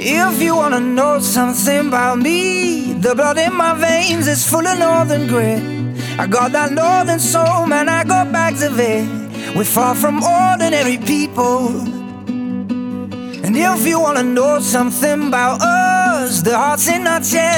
If you wanna know something about me, the blood in my veins is full of northern grit. I got that northern soul, man, I go back to it. We're far from ordinary people. And if you wanna know something about us, the heart's in our chest.